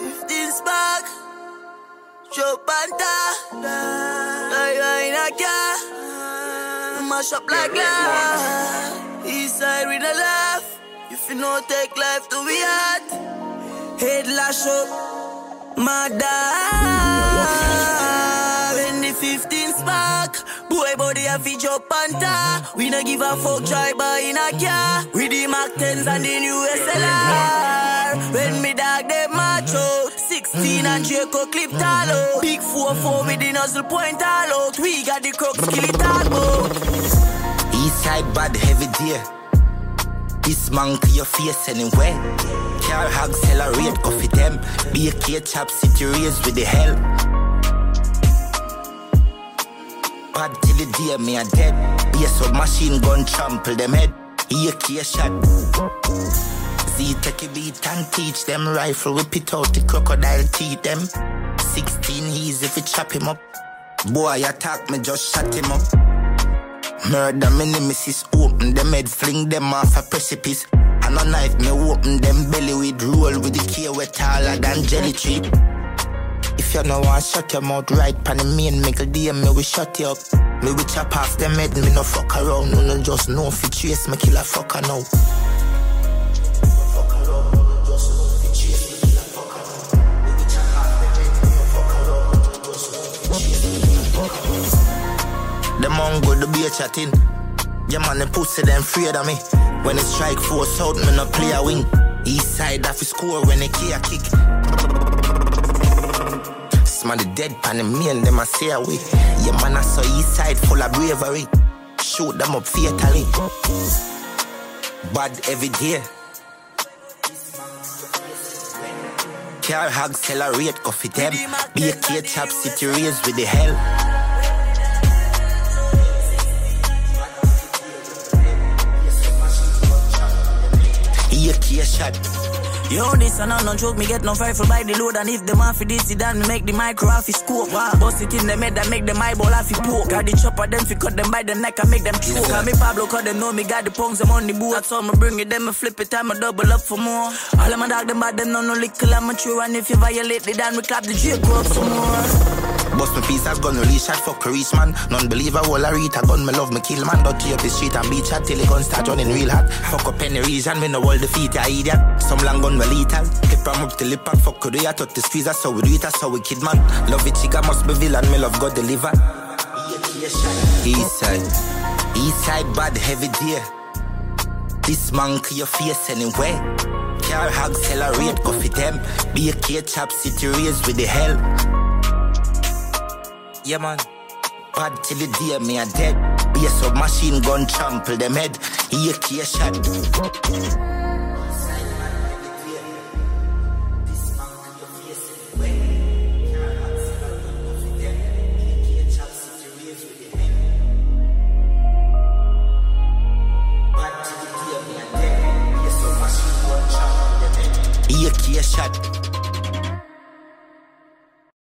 15 spark, Joe Panta, I in a car, mash up like that. East side with a laugh, if you no take life to be hard. Head lash up, mother. When the 15 spark, boy body a fi Joe Panta. We no give a fuck driver in a car. With the Mac 10s and the new SLR. When me dog them macho, 16 and Draco clip all out. Big 4-4 with the nozzle point all out. We got the crooks kill it all out. East side bad heavy deer. This man to your face anyway. Car hog accelerate, go for them. Be a K-chop city raised with the hell. Bad till the day me a dead. Be a submachine gun trample them head. AK shot. Z take a beat and teach them. Rifle whip it out the crocodile teeth them. 16 easy if you chop him up. Boy attack me just shut him up. Murder me nemesis open them head fling them off a precipice. And a knife me open them belly with roll with the K way taller than jelly tree. If you no want shut your mouth right pan the main make a DM me we shut you up. Me we chop off them head me no fuck around. No just know if you trace me kill a fucker now. The mongo the beer chatting. Yeah man the pussy them afraid of me. When it strike force out me no play a wing. East side off score when they kick a kick. Man the dead pan the main them a say away. Yeah man I saw east side full of bravery. Shoot them up fatally. Bad every day. Car hog accelerate go for them. Be a K-chop city raised with the hell. AK shot. Yo, this and no joke, me get no rifle by the load. And if them off this, then me make the micro off his scope. Wow. Bust it in the head and make them eyeball off his poke. Got the chopper, them fi cut them by the neck and make them choke. Call me Pablo, cause they know me got the punks, them on the boot. That's all me bring it, then me flip it, time me double up for more. All of my dog, them bad, them no little amateur. And if you violate it, then we clap the Draco up some more. Bust me piece of gun, release shot, fuck a reach man. Non-believer, all I read a gun, me love me kill man. Dirty up the street and beat shot till the gun start running real hot. Fuck up any region, me no hold the feet, I idiot. Some long gun, me lethal. Clip them up till the pack, fuck do ya, touch the squeeze, that's how we do it, that's how we kid man. Love it, chica must be villain, me love God deliver. East side bad heavy deer. This man to your face anyway. Car hog accelerate, go for them. Be a K-chop city raised with the hell. Yeah man, bad till the day me a dead. Be a submachine gun trample them head. AK shot. AK shot.